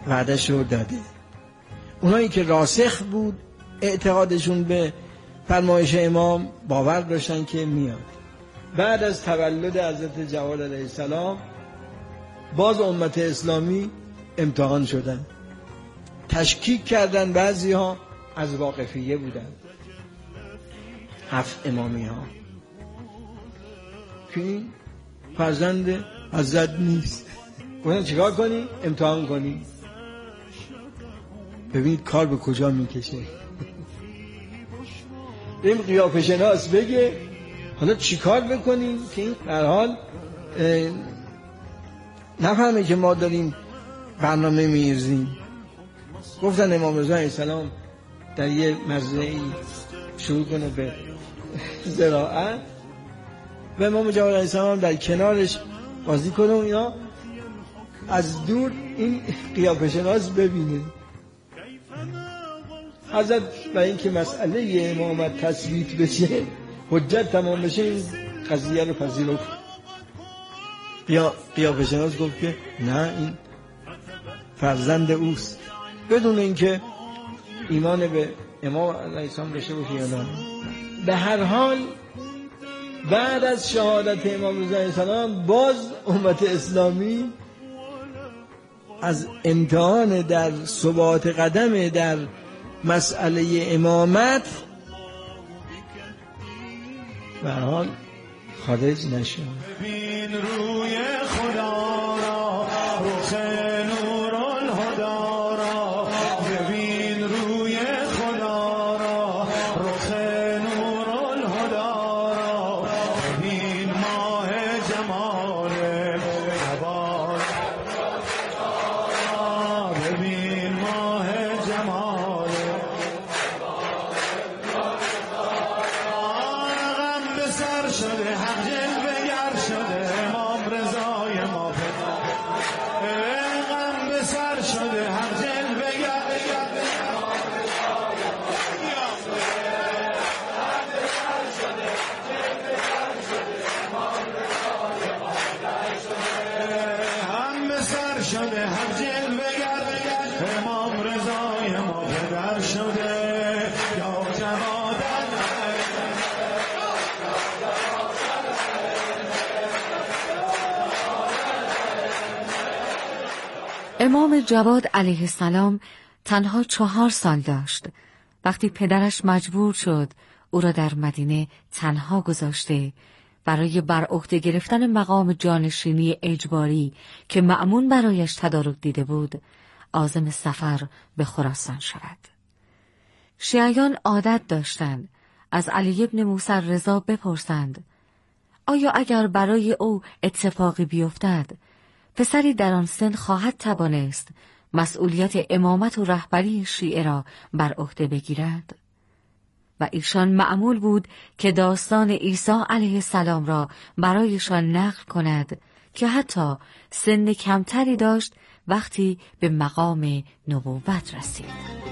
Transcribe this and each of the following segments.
وعدش رو داده. اونایی که راسخ بود اعتقادشون به فرمایش امام، باور داشتن که میاد. بعد از تولد حضرت جواد علیه السلام باز امت اسلامی امتحان شدن، تشکیک کردن. بعضی ها از واقفیه بودن، 7 امامی ها، که این فرزند حضرت نیست. گفتن چیکار کنی؟ امتحان کنی. ببینید کار به کجا میکشه. این قیافه شناس بگه حالا چیکار بکنیم که این در حال نفهمه که ما داریم برنامه میریزیم. گفتن امام رضا علیه السلام در یه مزرعه‌ای شروع کنه به زراعت و امام جواد علیه السلام در کنارش بازی کنه و اینا. از دور این قیافه شناس ببینه. حضرت برای اینکه مسئله امامت تثبیت بشه، حجت تمام بشه، این قضیه رو پذیرفت. قیافه شناس گفت که نه، این فرزند اوست، بدون اینکه ایمان به امام علیه السلام داشته باشه یا نه. به هر حال بعد از شهادت امام رضا علیه السلام باز امت اسلامی از امتحان در ثبات قدم در مسئله امامت به هر حال خارج نشد. ببین روی خدا را، رخ نور الهدا را، ببین روی خدا را، رخ نور الهدا را، ببین ماه جمال جبال، ببین ماه جمال غم به سر شده، حق جلوه گر شده، امام رضای ما غم به سر شده، حق جلوه گر هم به سر شده، حق جلوه گر امام رضای ما پدر شده. یا جواد امام جواد علیه السلام تنها 4 سال داشت وقتی پدرش مجبور شد او را در مدینه تنها گذاشته برای بر عهده گرفتن مقام جانشینی اجباری که مأمون برایش تدارک دیده بود عازم سفر به خراسان شود. شیعیان عادت داشتند از علی ابن موسی رضا بپرسند آیا اگر برای او اتفاقی بیفتد پسری در آن سن خواهد توانست مسئولیت امامت و رهبری شیعه را بر عهده بگیرد؟ و ایشان معمول بود که داستان عیسی علیه السلام را برایشان نقل کند که حتی سن کمتری داشت وقتی به مقام نبوت رسید.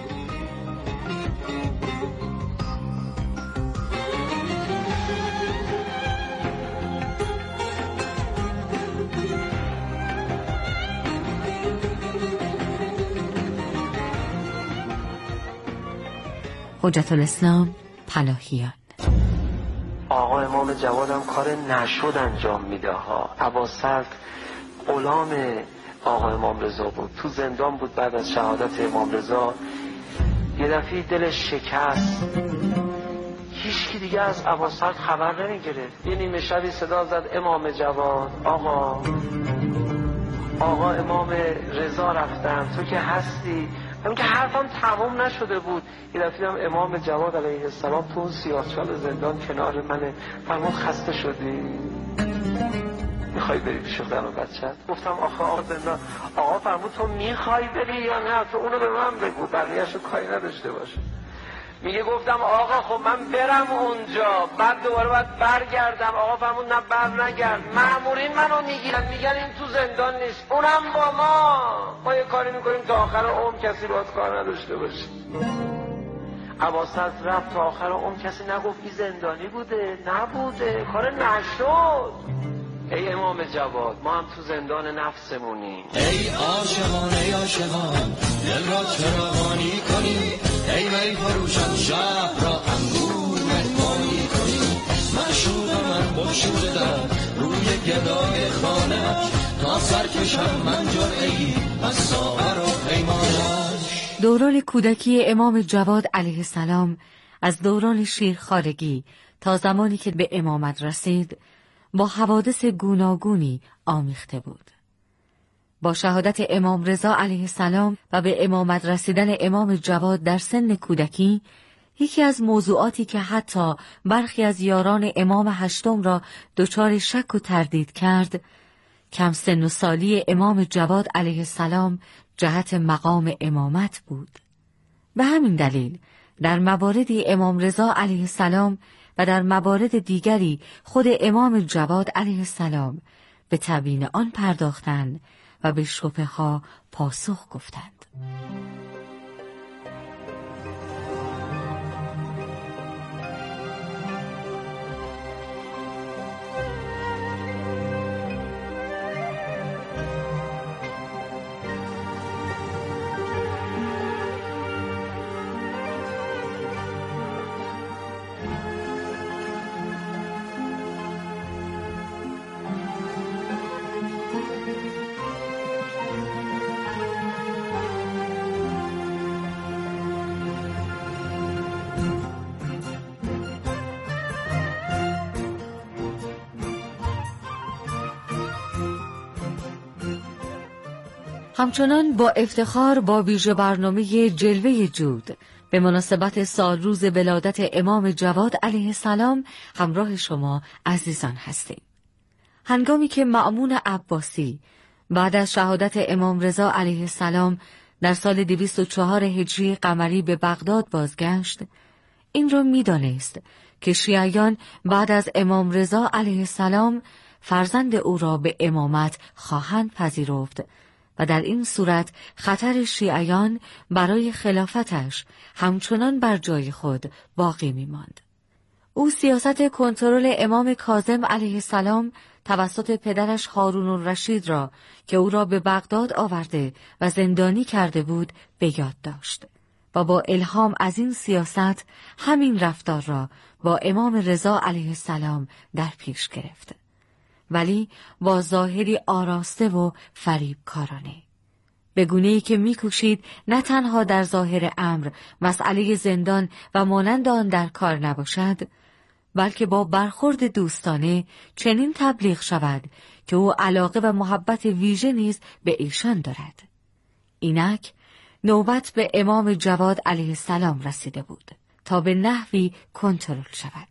حجت الاسلام پناهیان. آقا امام جواد هم کار نشد انجام میده ها. عباس‌صدر غلام آقا امام رضا بود، تو زندان بود بعد از شهادت امام رضا. یه دفعه دلش شکست، هیچکی دیگه از عباس‌صدر خبر نمیگرفت. یه نیمه شبی صدا زد امام جواد، آقا امام رضا رفتن، تو که هستی؟ همین که حرفم تمام نشده بود یه دفعه هم امام جواد علیه السلام تو اون سیاهچال زندان کنار منه. فرمود خسته شدی؟ میخوای بری پیش خودم و بچه‌ت؟ گفتم آقا زندان. آقا فرمود تو میخوای بری یا نه؟ تو اونو به من بگو، بقیه‌شو کاری نداشته باشه. میگه گفتم آقا خب من برم اونجا بعد دوباره باید برگردم. آقا فرمود نه بر نگرد، مأمورین منو میگیرن میگن این تو زندان نیست، اونم با ما یه کاری میکنیم تا آخر عمر کسی باید کار نداشته باشه. عباس‌صدر رفت تا آخر عمر کسی نگفت این زندانی بوده، نبوده، کار نشد. ای امام جواد ما هم تو زندان نفسمونیم. ای عاشقان ای عاشقان دل را چراغانی کنی، ای می فروشان شهر را انگور مهمانی کنی. معشوق من بگشوده در روی گدای خانه، تا سر کشم من جرعه‌ای از ساغر و پیمانش. دوران کودکی امام جواد علیه السلام از دوران شیرخوارگی تا زمانی که به امامت رسید با حوادث گوناگونی آمیخته بود. با شهادت امام رضا علیه السلام و به امامت رسیدن امام جواد در سن کودکی، یکی از موضوعاتی که حتی برخی از یاران امام هشتم را دچار شک و تردید کرد، کم سن و سالی امام جواد علیه السلام جهت مقام امامت بود. به همین دلیل در مواردی امام رضا علیه السلام و در موارد دیگری خود امام جواد علیه السلام به تبیین آن پرداختند و به شبهه ها پاسخ گفتند. همچنان با افتخار با ویژه برنامه جلوه جود به مناسبت سالروز ولادت امام جواد علیه السلام همراه شما عزیزان هستیم. هنگامی که مأمون عباسی بعد از شهادت امام رضا علیه السلام در سال 204 هجری قمری به بغداد بازگشت، این را می‌دانست که شیعیان بعد از امام رضا علیه السلام فرزند او را به امامت خواهند پذیرفت و در این صورت خطر شیعیان برای خلافتش همچنان بر جای خود باقی می‌ماند. او سیاست کنترل امام کاظم علیه السلام توسط پدرش هارون الرشید را که او را به بغداد آورده و زندانی کرده بود به یاد داشت و با الهام از این سیاست همین رفتار را با امام رضا علیه السلام در پیش گرفت، ولی با ظاهری آراسته و فریبکارانه، به گونه‌ای که می‌کوشید نه تنها در ظاهر امر مسئله زندان و مانند آن در کار نباشد، بلکه با برخورد دوستانه چنین تبلیغ شود که او علاقه و محبت ویژه نیز به ایشان دارد. اینک نوبت به امام جواد علیه السلام رسیده بود تا به نحوی کنترل شود.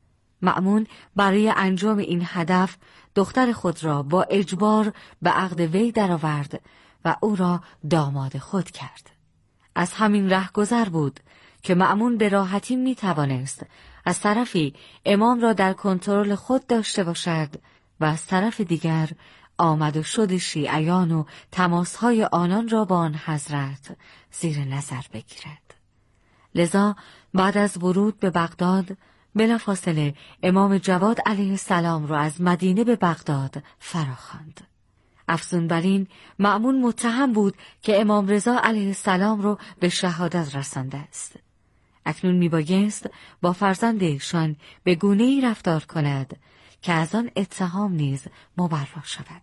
مأمون برای انجام این هدف دختر خود را با اجبار به عقد وی درآورد و او را داماد خود کرد. از همین رهگذر بود که مأمون به راحتی می توانست از طرفی امام را در کنترل خود داشته باشد و از طرف دیگر آمد و شد شیعیان و تماسهای آنان را با آن حضرت زیر نظر بگیرد. لذا بعد از ورود به بغداد بلافاصله امام جواد علیه السلام را از مدینه به بغداد فراخواند. افزون بر این مأمون متهم بود که امام رضا علیه السلام را به شهادت رسانده است. اکنون میبایست با فرزند ایشان به گونه‌ای رفتار کند که از آن اتهام نیز مبرا شود.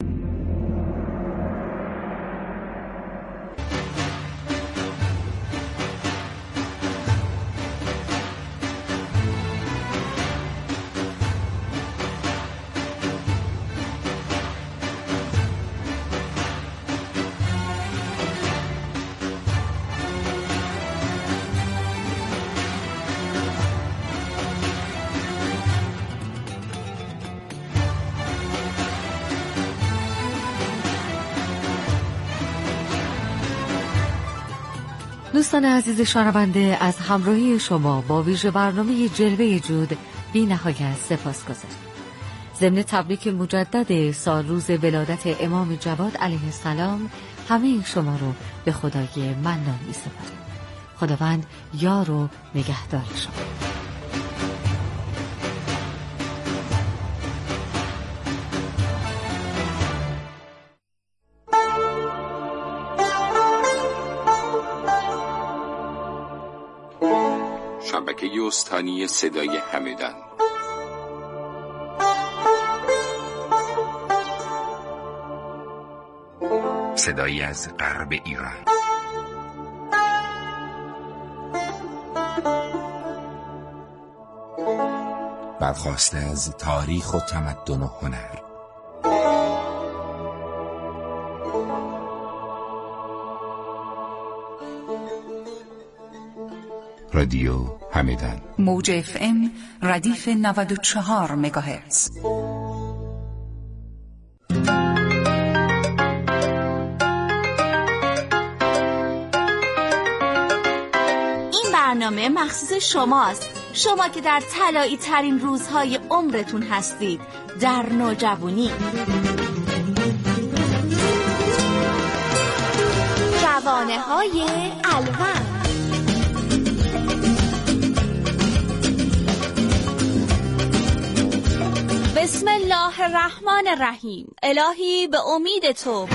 دوستان عزیز شنونده، از همراهی شما با ویژه برنامه جلوه جود بی نهایت سپاسگزارم. ضمن تبریک مجدد سالروز ولادت امام جواد علیه السلام همه شما رو به خدای منان می‌سپارم. خداوند یار و نگهدار شما. شبکه استانی صدای همدان. صدایی از غرب ایران. برخواسته از تاریخ و تمدن و هنر. رادیو همدان، موج FM ردیف 94 مگاهرتز. این برنامه مخصوص شماست، شما که در طلایی ترین روزهای عمرتون هستید، در نوجوانی. جوانه های الوان. بسم الله الرحمن الرحیم. الهی به امید تو.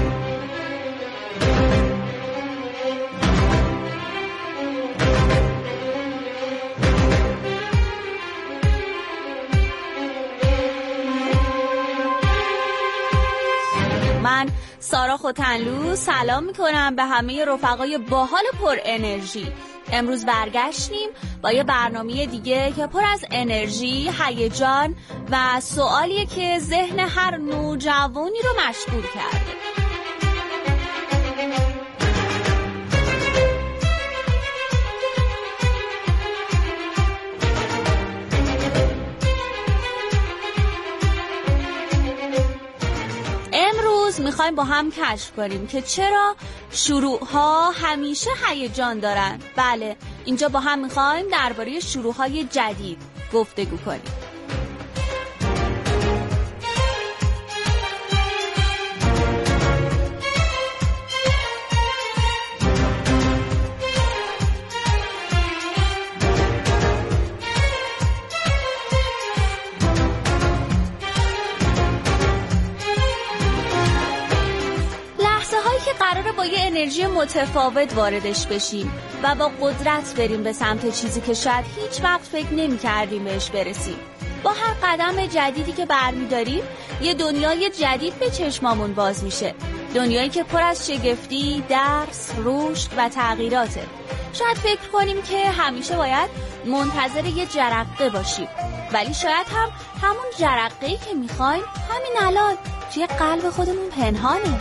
من سارا خوتنلو سلام میکنم به همه رفقای باحال پر انرژی. امروز برگشتیم با یه برنامه دیگه که پر از انرژی، هیجان و سوالیه که ذهن هر نوجوانی رو مشغول کرده. میخوایم با هم کشف کنیم که چرا شروع‌ها همیشه هیجان دارن. بله، اینجا با هم میخوایم درباره شروع‌های جدید گفتگو کنیم. با یه انرژی متفاوت واردش بشیم و با قدرت بریم به سمت چیزی که شاید هیچ وقت فکر نمی کردیم بهش برسیم. با هر قدم جدیدی که برمی‌داریم یه دنیای جدید به چشمامون باز میشه، دنیایی که پر از شگفتی، درس، رشد و تغییراته. شاید فکر کنیم که همیشه باید منتظر یه جرقه باشیم، ولی شاید هم همون جرقه‌ای که می‌خوایم همین الان توی قلب خودمون پنهانه.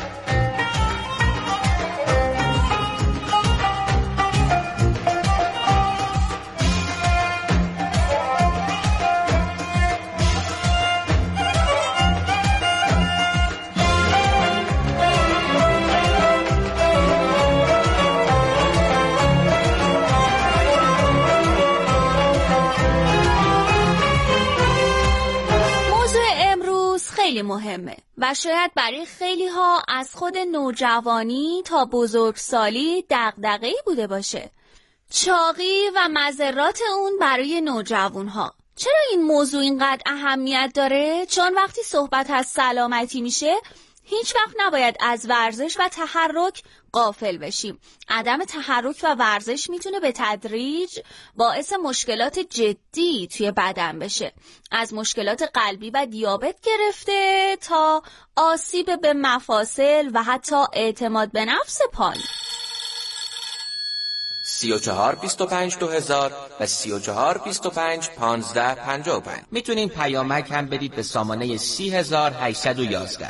خیلی مهمه و شاید برای خیلی ها از خود نوجوانی تا بزرگسالی دغدغه‌ای بوده باشه. چاقی و مضرات اون برای نوجوان ها. چرا این موضوع اینقدر اهمیت داره؟ چون وقتی صحبت از سلامتی میشه هیچ وقت نباید از ورزش و تحرک غافل بشیم. عدم تحرک و ورزش میتونه به تدریج باعث مشکلات جدی توی بدن بشه، از مشکلات قلبی و دیابت گرفته تا آسیب به مفاصل و حتی اعتماد به نفس پایین. 34 25 2000 و 34 25 15 55. میتونین پیامک هم بدید به سامانه 30811.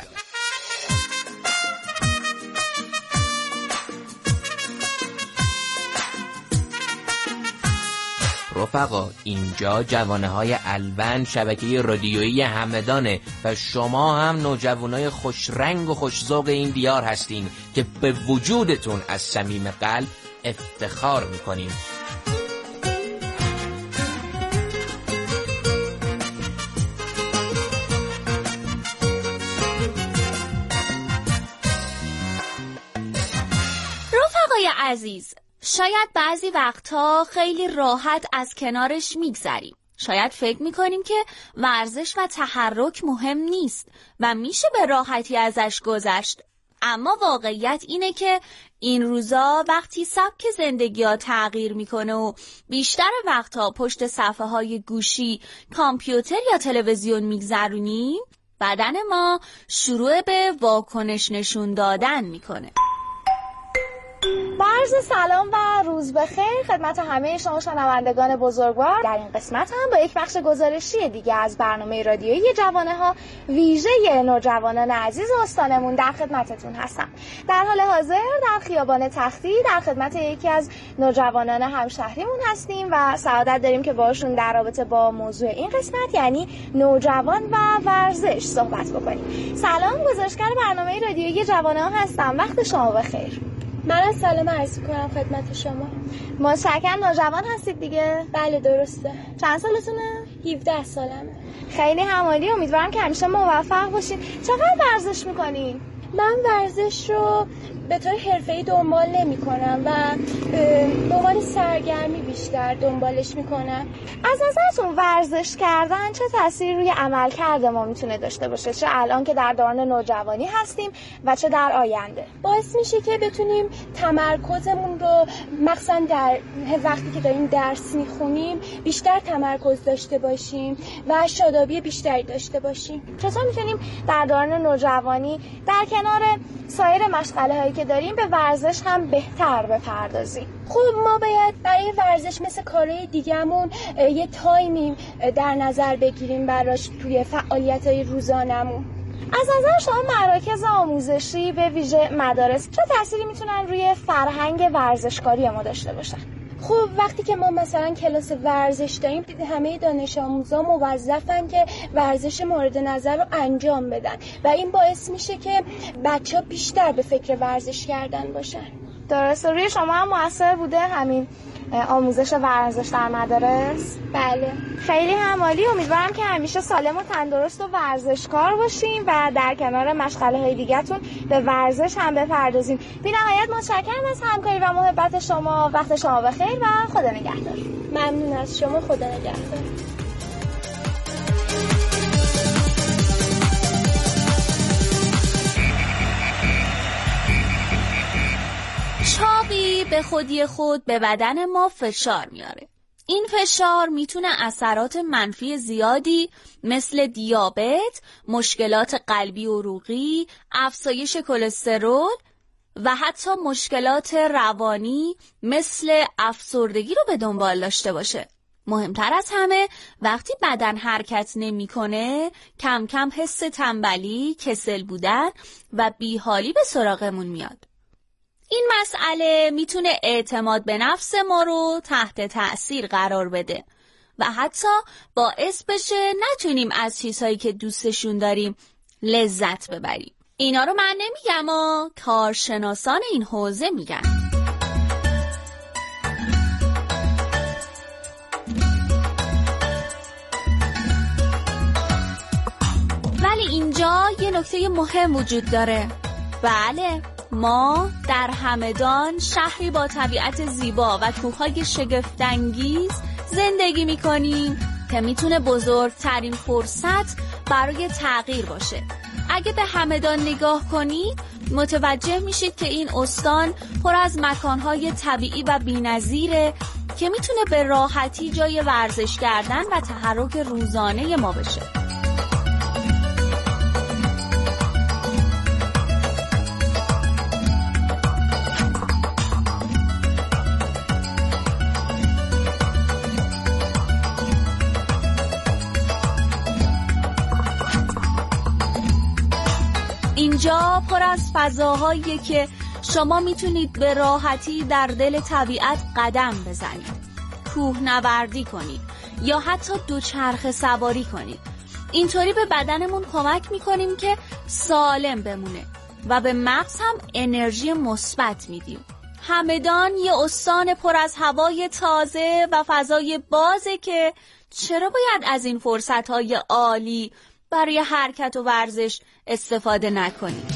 رفقا، اینجا جوانه های الوان، شبکه رادیویی همدانه و شما هم نوجوانای خوش رنگ و خوش ذوق این دیار هستین که به وجودتون از صمیم قلب افتخار میکنیم. رفقای عزیز، شاید بعضی وقتها خیلی راحت از کنارش میگذریم. شاید فکر میکنیم که ورزش و تحرک مهم نیست و میشه به راحتی ازش گذشت. اما واقعیت اینه که این روزا وقتی سبک زندگی ها تغییر میکنه و بیشتر وقتها پشت صفحه های گوشی، کامپیوتر یا تلویزیون میگذرونیم، بدن ما شروع به واکنش نشون دادن میکنه. با عرض سلام و روز بخیر خدمت همه شما شنوندگان بزرگوار. در این قسمت هم با یک بخش گزارشی دیگه از برنامه رادیویی جوانه ها ویژه نوجوانان عزیز استانمون در خدمتتون هستم. در حال حاضر در خیابان تختی در خدمت یکی از نوجوانان همشهریمون هستیم و سعادت داریم که باشون در رابطه با موضوع این قسمت یعنی نوجوان و ورزش صحبت بکنیم. سلام، گزارشگر برنامه رادیویی جوانه ها هستم. وقت شما بخیر. من سلام عرض کنم خدمت شما. متشکرم. نوجوان هستید دیگه؟ بله درسته. چند سالتونه؟ 17 سالمه. خیلی همالی، امیدوارم که همیشه موفق باشین. چقدر ورزش میکنین؟ من ورزش رو به طور حرفه‌ای دنبال نمی‌کنم و به عنوان سرگرمی بیشتر دنبالش می‌کنم. از نظرتون ورزش کردن چه تأثیری روی عملکرد ما میتونه داشته باشه؟ چه الان که در دوران نوجوانی هستیم و چه در آینده؟ باعث میشه که بتونیم تمرکزمون رو مخصوصا در وقتی که داریم درس می‌خونیم بیشتر تمرکز داشته باشیم و شادابی بیشتری داشته باشیم. چطور میتونیم در دوران نوجوانی در کنار سایر مشغله‌هایی که داریم به ورزش هم بهتر بپردازیم؟ خب ما باید برای ورزش مثل کارهای دیگه‌مون یه تایمی در نظر بگیریم براش توی فعالیت‌های روزانه‌مون. از نظر شما مراکز آموزشی به ویژه مدارس چه تأثیری میتونن روی فرهنگ ورزشکاری ما داشته باشن؟ خب وقتی که ما مثلا کلاس ورزش داریم همه دانش آموزا موظفن که ورزش مورد نظر رو انجام بدن و این باعث میشه که بچه‌ها بیشتر به فکر ورزش کردن باشن. درسته. روی شما هم مؤثر بوده همین آموزش ورزش در مدارس؟ بله. خیلی همالی، امیدوارم که همیشه سالم و تندرست و ورزشکار باشین و در کنار مشغله‌های دیگه‌تون به ورزش هم بپردازین. بی‌نهایت متشکرم از همکاری و محبت شما. وقت شما بخیر و خدا نگهدار. ممنون از شما. خدا نگهدار. چاقی به خودی خود به بدن ما فشار میاره. این فشار میتونه اثرات منفی زیادی مثل دیابت، مشکلات قلبی و عروقی، افزایش کلسترول و حتی مشکلات روانی مثل افسردگی رو به دنبال داشته باشه. مهمتر از همه وقتی بدن حرکت نمی‌کنه، کم کم حس تنبلی، کسل بودن و بیحالی به سراغمون میاد. این مسئله میتونه اعتماد به نفس ما رو تحت تأثیر قرار بده و حتی باعث بشه نتونیم از چیزهایی که دوستشون داریم لذت ببریم. اینا رو من نمیگم، کارشناسان این حوزه میگن. ولی اینجا یه نکته مهم وجود داره. بله، ما در همدان شهری با طبیعت زیبا و کوههای شگفت‌انگیز زندگی می‌کنیم که میتونه بزرگترین فرصت برای تغییر باشه. اگه به همدان نگاه کنید متوجه میشید که این استان پر از مکانهای طبیعی و بی‌نظیره که میتونه به راحتی جای ورزش کردن و تحرک روزانه ما بشه. اینجا پر از فضاهاییه که شما میتونید به راحتی در دل طبیعت قدم بزنید، کوهنوردی کنید یا حتی دوچرخه سواری کنید. اینطوری به بدنمون کمک میکنیم که سالم بمونه و به مغز هم انرژی مثبت میدیم. همدان یه استان پر از هوای تازه و فضای بازه که چرا باید از این فرصت‌های عالی برای حرکت و ورزش استفاده نکنیم؟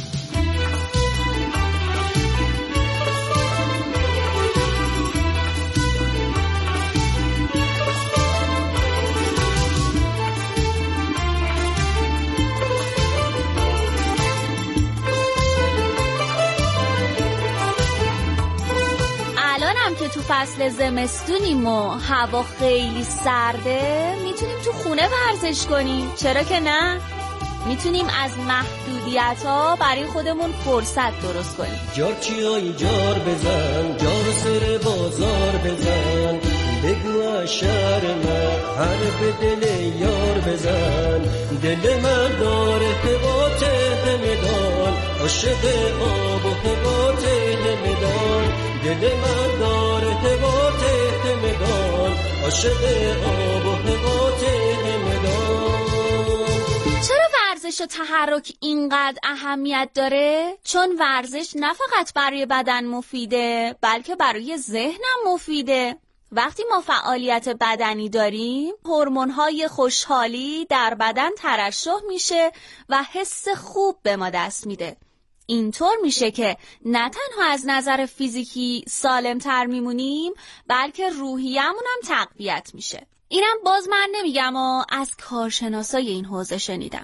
تو فصل زمستونیم و هوا خیلی سرده میتونیم تو خونه ورزش کنیم، چرا که نه؟ میتونیم از محدودیت‌ها برای خودمون فرصت درست کنیم. جار چیای جار بزن، جار سر بازار بزن، بگو شهر من حرف دل یار بزن. دل من داره حبات همدان، عاشق آب و حبات همدان. دل من داره حبات همدان، عاشق آب و حبات همدان. چرا ورزش و تحرک اینقدر اهمیت داره؟ چون ورزش نه فقط برای بدن مفیده، بلکه برای ذهنم مفیده. وقتی ما فعالیت بدنی داریم، هورمون‌های خوشحالی در بدن ترشح میشه و حس خوب به ما دست میده. اینطور میشه که نه تنها از نظر فیزیکی سالم‌تر میمونیم، بلکه روحیه‌مون هم تقویت میشه. اینم باز من نمیگم و از کارشناسای این حوزه شنیدم.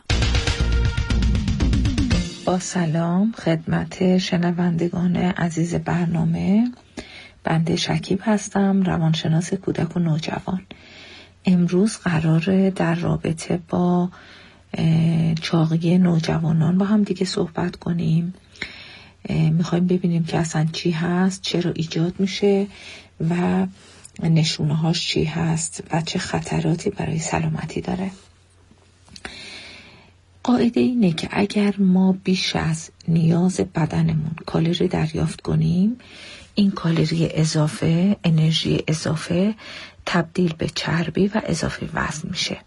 با سلام خدمت شنوندگان عزیز برنامه، بنده شکیب هستم، روانشناس کودک و نوجوان. امروز قراره در رابطه با چاقی نوجوانان با هم دیگه صحبت کنیم. میخوایم ببینیم که اصلا چی هست، چرا ایجاد میشه و نشونهاش چی هست و چه خطراتی برای سلامتی داره. قاعده اینه که اگر ما بیش از نیاز بدنمون کالری دریافت کنیم، این کالری اضافه، انرژی اضافه تبدیل به چربی و اضافه وزن میشه.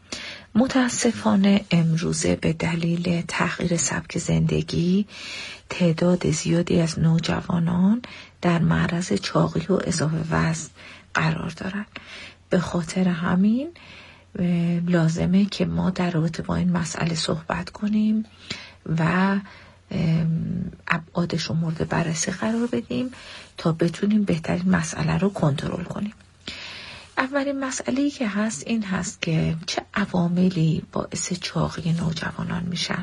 متاسفانه امروزه به دلیل تغییر سبک زندگی تعداد زیادی از نوجوانان در معرض چاقی و اضافه وزن قرار دارن. به خاطر همین لازمه که ما در رابطه با این مسئله صحبت کنیم و ابعادش رو مورد بررسی قرار بدیم تا بتونیم بهترین مسئله رو کنترل کنیم. اولین مسئله‌ای که هست این هست که چه عواملی باعث چاقی نوجوانان میشن.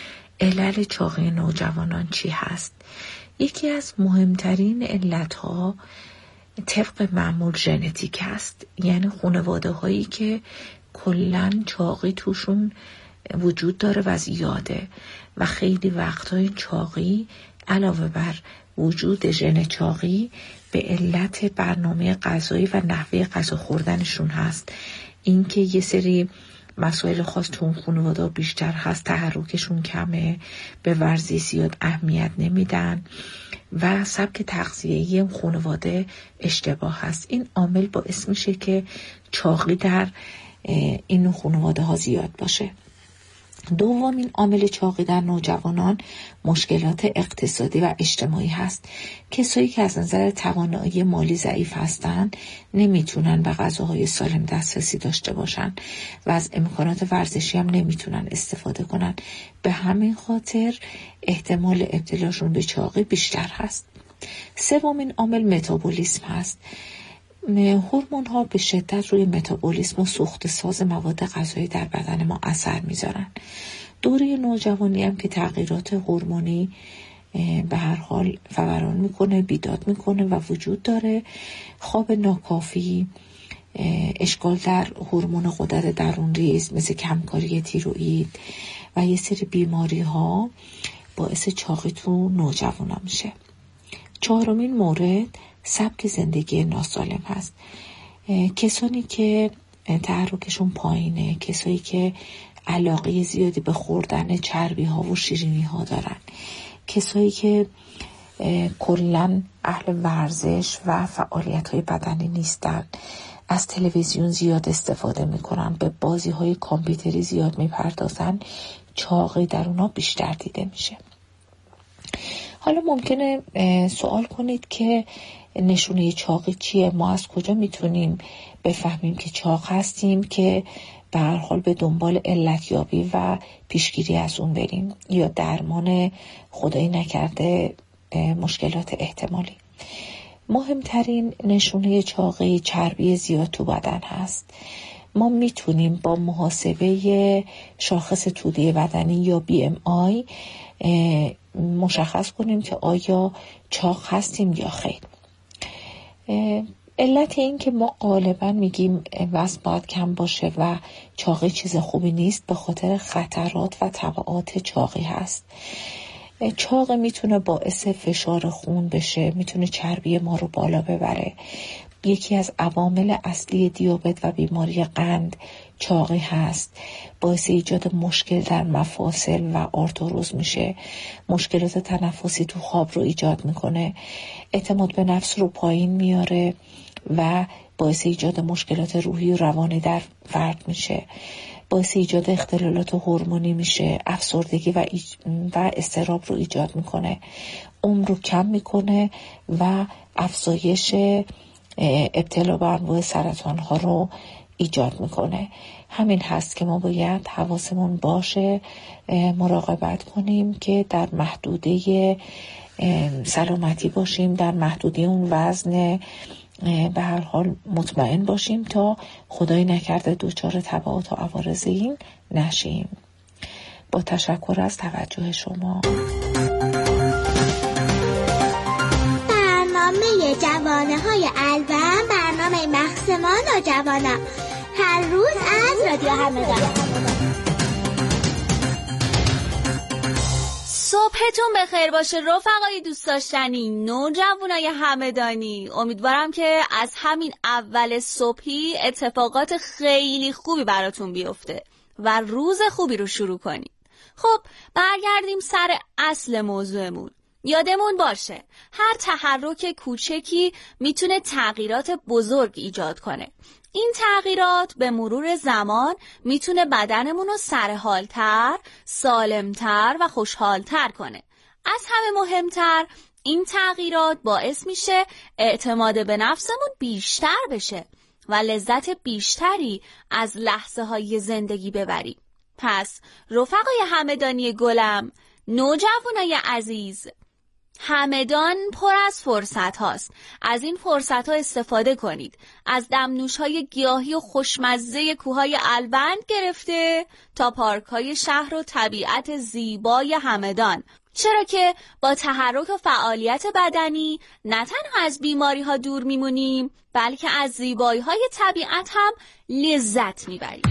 علل چاقی نوجوانان چی هست؟ یکی از مهمترین علتها طبق معمول ژنتیک هست، یعنی خانواده هایی که کلن چاقی توشون وجود داره و زیاده و خیلی وقتها این چاقی علاوه بر وجود ژن چاقی به علت برنامه غذایی و نحوه غذا خوردنشون هست. اینکه یه سری مسائل خاص تو اون خانواده بیشتر هست، تحرکشون کمه، به ورزش زیاد اهمیت نمیدن و سبک تغذیه‌ای اون خانواده اشتباه هست. این عامل باعث میشه که چاقی در این خانواده ها زیاد باشه. دومین عامل چاقی در نوجوانان مشکلات اقتصادی و اجتماعی هست. کسایی که از نظر توانایی مالی ضعیف هستند نمیتونن به غذاهای سالم دسترسی داشته باشن و از امکانات ورزشی هم نمیتونن استفاده کنن. به همین خاطر احتمال ابتلاشون به چاقی بیشتر هست. سومین عامل متابولیسم هست. هورمون ها به شدت روی متابولیسم و سوخت ساز مواد غذایی در بدن ما اثر میذارن. دوره نوجوانی هم که تغییرات هورمونی به هر حال فوران میکنه، بیداد میکنه و وجود داره. خواب ناکافی، اشکال در هورمون غدد درونریز مثل کمکاری تیروئید و یه سری بیماری ها باعث چاقی تو نوجوانان میشه. چهارمین مورد سبک زندگی ناسالم هست. کسانی که تحرکشون پایینه، کسایی که علاقه زیادی به خوردن چربی ها و شیرینی ها دارن، کسایی که کلن اهل ورزش و فعالیت های بدنی نیستن، از تلویزیون زیاد استفاده میکنن، به بازی های کامپیوتری زیاد میپردازن، چاقی در اونا بیشتر دیده میشه. حالا ممکنه سوال کنید که نشونه چاقی چیه؟ ما از کجا میتونیم بفهمیم که چاق هستیم که به هر حال به دنبال علتیابی و پیشگیری از اون بریم یا درمان خدایی نکرده مشکلات احتمالی؟ مهمترین نشونه چاقی چربی زیاد تو بدن هست. ما میتونیم با محاسبه شاخص توده بدنی یا BMI مشخص کنیم که آیا چاق هستیم یا خیر. علت این که ما غالبا میگیم وزن باید کم باشه و چاقی چیز خوبی نیست به خاطر خطرات و تبعات چاقی هست. چاقی میتونه باعث فشار خون بشه، میتونه چربی ما رو بالا ببره. یکی از عوامل اصلی دیابت و بیماری قند چاقی هست. باعث ایجاد مشکل در مفاصل و آرتروز میشه. مشکلات تنفسی تو خواب رو ایجاد میکنه. اعتماد به نفس رو پایین میاره و باعث ایجاد مشکلات روحی و روانی در فرد میشه. باعث ایجاد اختلالات هورمونی میشه. افسردگی و اضطراب رو ایجاد میکنه. عمر رو کم میکنه و افزایش ابتلا به انواع سرطان ها رو ایجاد میکنه. همین هست که ما باید حواسمون باشه، مراقبت کنیم که در محدوده سلامتی باشیم، در محدوده اون وزن به هر حال مطمئن باشیم تا خدای نکرده دچار تبعات و عوارض این نشیم. با تشکر از توجه شما. برنامه جوانه‌های البن، برنامه مغز ما نوجوانان، هر روز از رادیو همدان. صبحتون بخیر باشه رفقای دوست داشتنی، نوجوانای همدانی. امیدوارم که از همین اول صبحی اتفاقات خیلی خوبی براتون بیفته و روز خوبی رو شروع کنید. خب برگردیم سر اصل موضوعمون. یادمون باشه هر تحرک کوچکی میتونه تغییرات بزرگ ایجاد کنه. این تغییرات به مرور زمان میتونه بدنمون رو سرحالتر، سالمتر و خوشحالتر کنه. از همه مهمتر این تغییرات باعث میشه اعتماد به نفسمون بیشتر بشه و لذت بیشتری از لحظه های زندگی ببریم. پس رفقای همدانی گلم، نوجوانای عزیز، همدان پر از فرصت هاست. از این فرصت ها استفاده کنید. از دمنوش های گیاهی و خوشمزه کوههای البند گرفته تا پارک های شهر و طبیعت زیبای همدان. چرا که با تحرک و فعالیت بدنی نه تنها از بیماری ها دور میمونیم، بلکه از زیبایی های طبیعت هم لذت میبریم.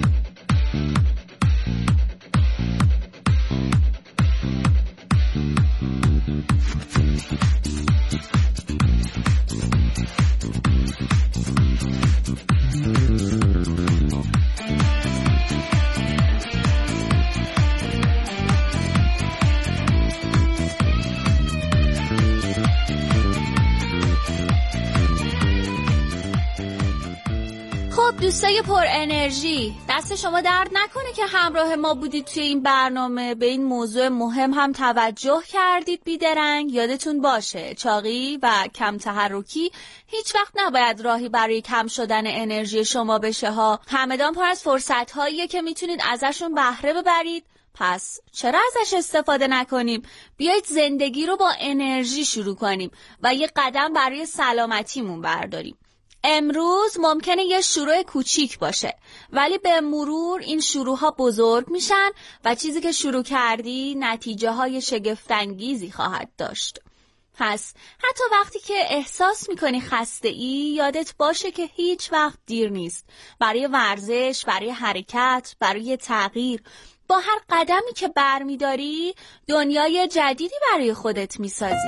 دوستای پر انرژی، دست شما درد نکنه که همراه ما بودید توی این برنامه. به این موضوع مهم هم توجه کردید بیدرنگ. یادتون باشه چاقی و کم تحرکی هیچ وقت نباید راهی برای کم شدن انرژی شما بشه ها. همدان پر از فرصت هاییه که میتونید ازشون بهره ببرید. پس چرا ازش استفاده نکنیم؟ بیایید زندگی رو با انرژی شروع کنیم و یه قدم برای سلامتیمون برداریم. امروز ممکنه یه شروع کوچیک باشه، ولی به مرور این شروعها بزرگ میشن و چیزی که شروع کردی نتیجه های شگفت‌انگیزی خواهد داشت. پس حتی وقتی که احساس میکنی خسته ای، یادت باشه که هیچ وقت دیر نیست برای ورزش، برای حرکت، برای تغییر. با هر قدمی که برمیداری دنیای جدیدی برای خودت میسازی.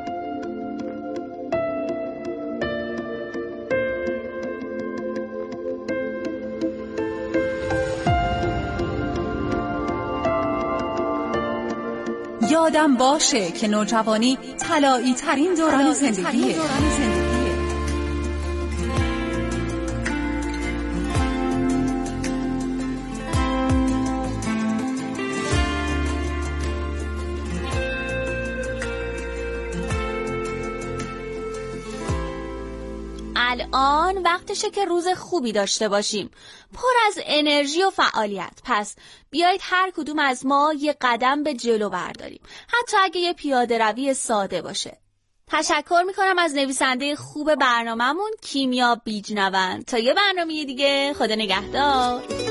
یادم باشه که نوجوانی طلایی ترین دوران زندگیه. الان وقتشه که روز خوبی داشته باشیم، پر از انرژی و فعالیت. پس بیایید هر کدوم از ما یه قدم به جلو برداریم، حتی اگه یه پیاده روی ساده باشه. تشکر میکنم از نویسنده خوب برنامه‌مون کیمیا بیجنوند. تا یه برنامه دیگه، خدا نگهدار.